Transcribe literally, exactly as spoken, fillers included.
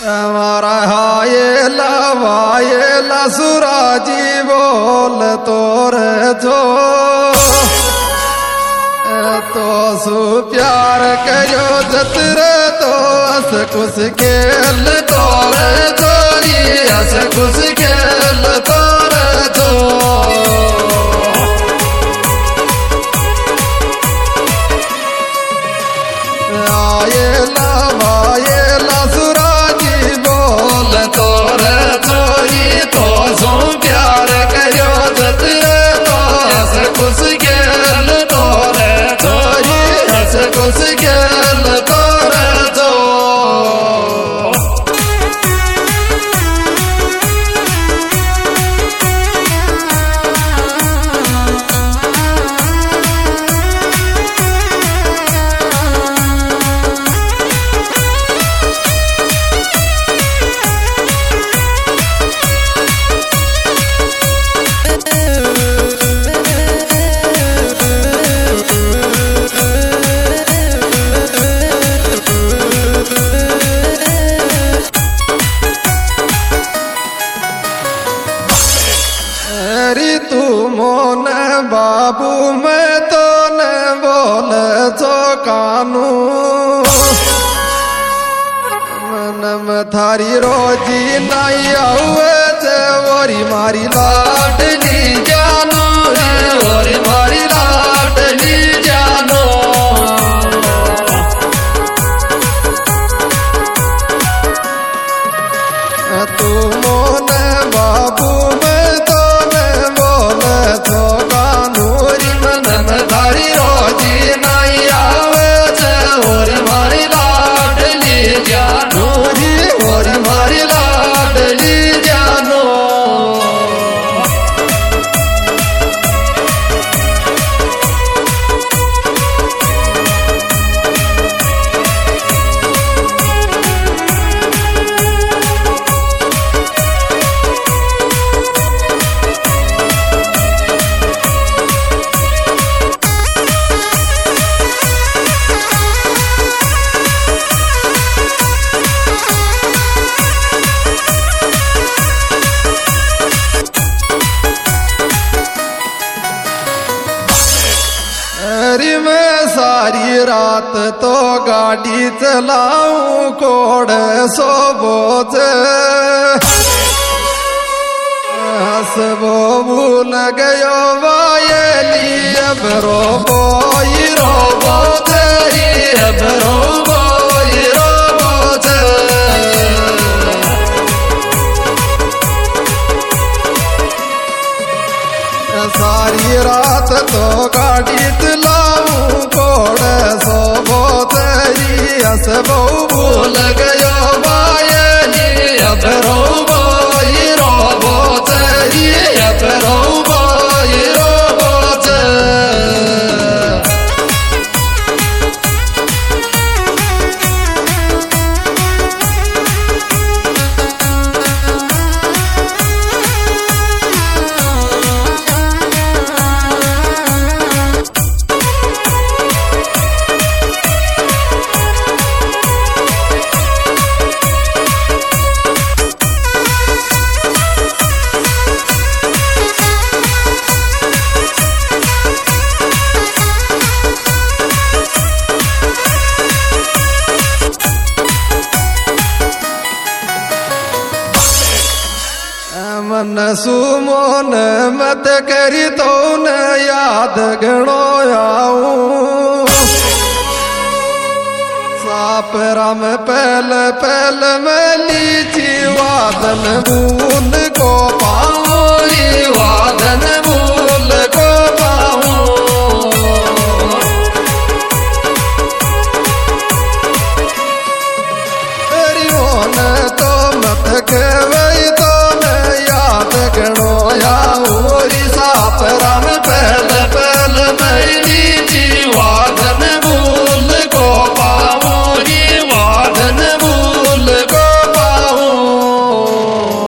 हमारा हायला वायला सुराजी बोल तोरे जो तो सु प्यार करो जतरे तो हस कुछ खेल तोरे जोरी हस कुछ खेल तोरे जो आयला वायला सुराजी बोल तोरे जोरी तो सु प्यार करो जतरे तो हस कुछ खेल तोरे जोरी हस कुछ खेल तोरे जो तू मोन बाबू मैं तो न बोल जो कानू मन थारी रोजी नहीं आवे वोरी मारी लाडली जानो वोरी मारी लाडली जानो तू मोन बाबू थारी रोजी नहीं आवे ओरी मारी लाडली जानो ओरी मारी लाडली जानो मैं सारी रात तो गाड़ी चलाऊं कोड़ सो बोझ हसबो भूल गयो वायली अब रोबो ही रोबो तेरी अब रोबो ही रोबो सारी रात तो गाड़ी चलाऊं कोड़ सो बो तेरी हसबो भूल गयो वायली अब रोबो ही रोबो तेरी अब रोबो ही रोबो मन सुमोन मत करी तो न याद गणो आऊं साप राम पहल पहल में लीची वादन बूंद को पाऊं वादन बूंद